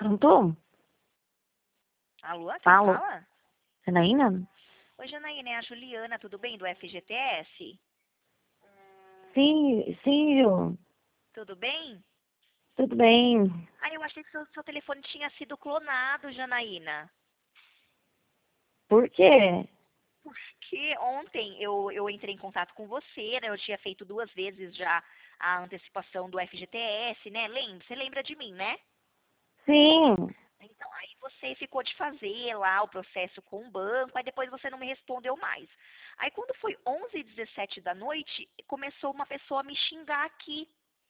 Pronto? Alô, quem Falo. fala? Janaína? Oi, Janaína, é a Juliana, tudo bem? Do FGTS? Sim, Ju. Tudo bem? Tudo bem. Ah, eu achei que seu telefone tinha sido clonado, Janaína. Por quê? Porque ontem eu entrei em contato com você, né? Eu tinha feito 2 vezes já a antecipação do FGTS, né? Você lembra de mim, né? Sim. Então, aí você ficou de fazer lá o processo com o banco, aí depois você não me respondeu mais. Aí quando foi 11h17 da noite, começou uma pessoa a me xingar aqui.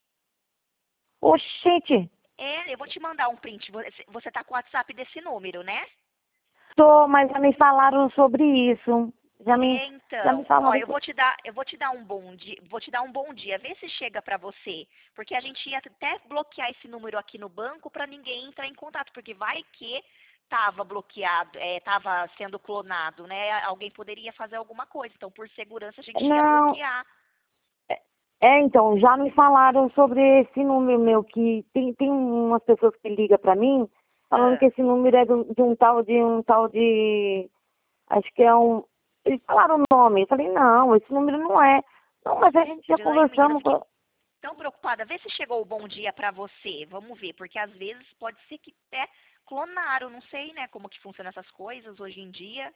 Oxente. Eu vou te mandar um print. Você tá com o WhatsApp desse número, né? Mas já me falaram sobre isso. Já me Então, ó, falaram. eu vou te dar um bom dia, vou te dar um bom dia, vê se chega pra você, porque a gente ia até bloquear esse número aqui no banco pra ninguém entrar em contato, porque vai que tava bloqueado, tava sendo clonado, né? Alguém poderia fazer alguma coisa, então por segurança a gente ia Não. bloquear. Então, já me falaram sobre esse número meu, que tem umas pessoas que ligam pra mim, falando que Ah, esse número é de um tal de, acho que é um, eles falaram o nome, eu falei, não, esse número não é. Não, mas a gente já Janaína, menina, eu conversamos fiquei com... tão preocupada. Vê se chegou o bom dia pra você. Vamos ver, porque às vezes pode ser que até clonaram, não sei, né, como que funcionam essas coisas hoje em dia.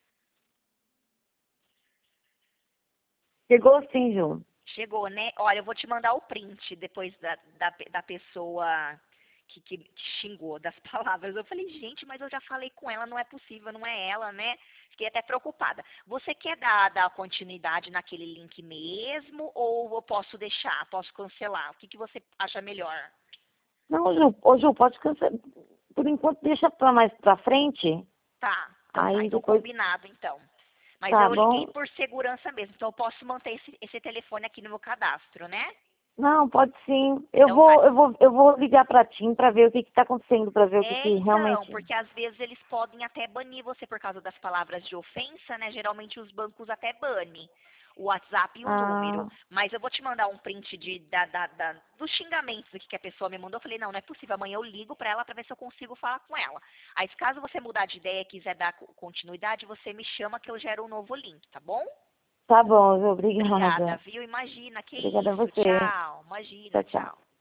Chegou sim, Ju. Chegou, né? Olha, eu vou te mandar o print depois da pessoa que xingou das palavras. Eu falei, gente, mas eu já falei com ela, não é possível, não é ela, né? Fiquei até preocupada. Você quer dar continuidade naquele link mesmo? Ou eu posso deixar, posso cancelar? O que você acha melhor? Não, Ju, ô, Ju, pode cancelar. Por enquanto, deixa pra mais pra frente. Tá, então tá. Aí Então depois, combinado, então. Mas tá eu liguei bom? por segurança mesmo, então eu posso manter esse telefone aqui no meu cadastro, né? Não, pode sim. Eu Então tá. vou, eu vou, eu vou ligar pra Tim pra ver o que tá acontecendo, pra ver o que Então, realmente... porque às vezes eles podem até banir você por causa das palavras de ofensa, né? Geralmente os bancos até banem o WhatsApp e o número. Ah, Mas eu vou te mandar um print dos xingamentos aqui que a pessoa me mandou. Eu falei, não é possível. Amanhã eu ligo pra ela pra ver se eu consigo falar com ela. Aí, se caso você mudar de ideia e quiser dar continuidade, você me chama que eu gero um novo link, tá bom? tá bom, Ju, Obrigada, obrigada. viu? Imagina, que Obrigada a isso. você. Tchau. Imagina, Tchau, tchau. tchau.